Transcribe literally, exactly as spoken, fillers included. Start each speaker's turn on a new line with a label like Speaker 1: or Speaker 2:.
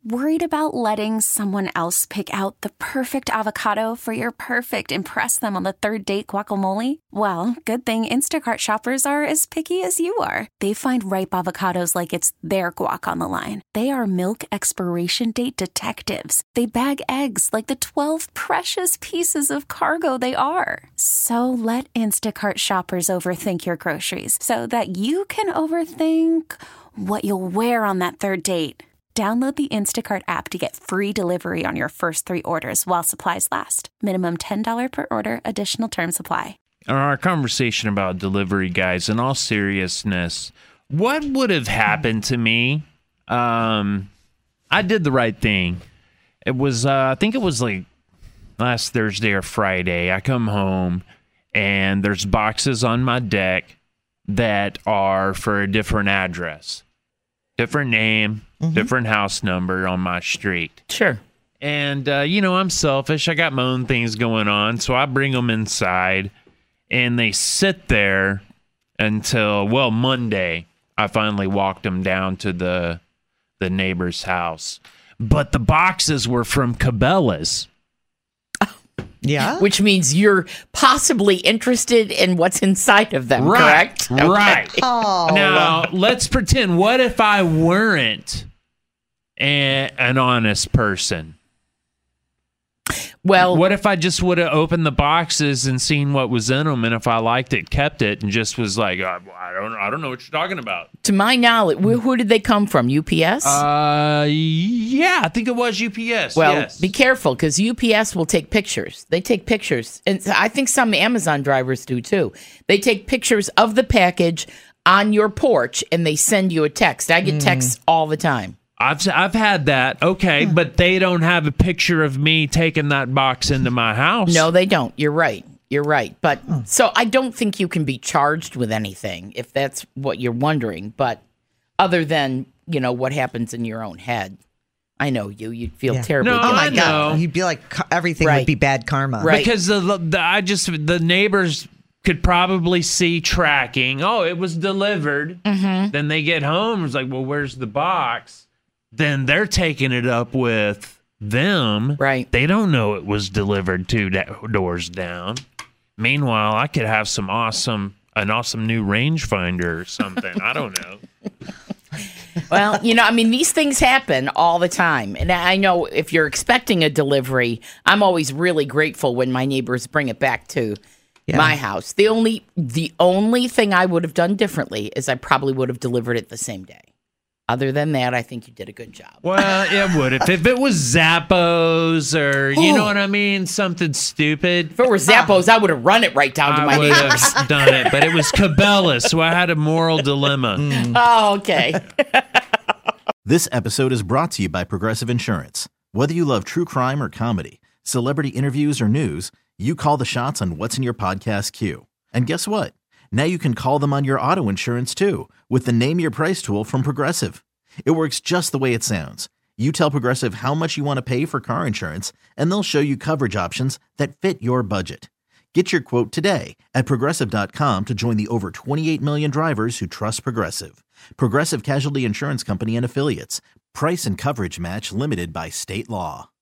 Speaker 1: Worried about letting someone else pick out the perfect avocado for your perfect impress them on the third date guacamole? Well, good thing Instacart shoppers are as picky as you are. They find ripe avocados like it's their guac on the line. They are milk expiration date detectives. They bag eggs like the twelve precious pieces of cargo they are. So let Instacart shoppers overthink your groceries so that you can overthink what you'll wear on that third date. Download the Instacart app to get free delivery on your first three orders while supplies last. Minimum ten dollars per order. Additional terms apply.
Speaker 2: Our conversation about delivery guys, in all seriousness, what would have happened to me? Um, I did the right thing. It was, uh, I think it was like last Thursday or Friday. I come home and there's boxes on my deck that are for a different address, different name. Mm-hmm. Different house number on my street.
Speaker 3: Sure.
Speaker 2: And, uh, you know, I'm selfish. I got my own things going on. So I bring them inside and they sit there until, well, Monday. I finally walked them down to the the neighbor's house. But the boxes were from Cabela's.
Speaker 4: Yeah.
Speaker 3: Which means you're possibly interested in what's inside of them,
Speaker 2: right.
Speaker 3: correct?
Speaker 2: Right.
Speaker 3: Okay.
Speaker 4: Oh.
Speaker 2: Now, let's pretend, what if I weren't a, an honest person?
Speaker 3: Well,
Speaker 2: what if I just would have opened the boxes and seen what was in them, and if I liked it, kept it, and just was like, I, I don't, I don't know what you're talking about.
Speaker 3: To my knowledge, who, who did they come from? U P S?
Speaker 2: Uh, yeah, I think it was U P S.
Speaker 3: Well,
Speaker 2: yes.
Speaker 3: be careful because U P S will take pictures. They take pictures, and I think some Amazon drivers do too. They take pictures of the package on your porch, and they send you a text. I get mm. texts all the time.
Speaker 2: I've I've had that. Okay,
Speaker 3: Hmm.
Speaker 2: but they don't have a picture of me taking that box into my house.
Speaker 3: No, they don't. You're right. You're right. But so I don't think you can be charged with anything if that's what you're wondering. But other than, you know, what happens in your own head. I know you. You'd feel
Speaker 4: Yeah.
Speaker 3: terribly.
Speaker 2: No,
Speaker 4: Oh my
Speaker 2: I
Speaker 4: God.
Speaker 2: know.
Speaker 4: You'd be like, ca- everything
Speaker 3: Right.
Speaker 4: would be bad karma.
Speaker 3: Right.
Speaker 2: Because the, the I just the neighbors could probably see tracking. Oh, it was delivered.
Speaker 3: Mm-hmm.
Speaker 2: Then they get home. It's like, well, where's the box? Then they're taking it up with them.
Speaker 3: Right.
Speaker 2: They don't know it was delivered two da- doors down. Meanwhile, I could have some awesome, an awesome new rangefinder or something. I don't know.
Speaker 3: Well, you know, I mean, these things happen all the time. And I know if you're expecting a delivery, I'm always really grateful when my neighbors bring it back to
Speaker 4: Yeah.
Speaker 3: my house. The only the only thing I would have done differently is I probably would have delivered it the same day. Other than that, I think you did a good job.
Speaker 2: Well, it would if, if it was Zappos or you know what I mean, something stupid.
Speaker 3: If it were Zappos, I would have run it right down to my
Speaker 2: I would
Speaker 3: neighbors.
Speaker 2: have done it, but it was Cabela's, so I had a moral dilemma.
Speaker 3: Oh, okay.
Speaker 5: This episode is brought to you by Progressive Insurance. Whether you love true crime or comedy, celebrity interviews or news, you call the shots on what's in your podcast queue. And guess what? Now you can call them on your auto insurance too with the Name Your Price tool from Progressive. It works just the way it sounds. You tell Progressive how much you want to pay for car insurance, and they'll show you coverage options that fit your budget. Get your quote today at Progressive dot com to join the over twenty-eight million drivers who trust Progressive. Progressive Casualty Insurance Company and Affiliates. Price and coverage match limited by state law.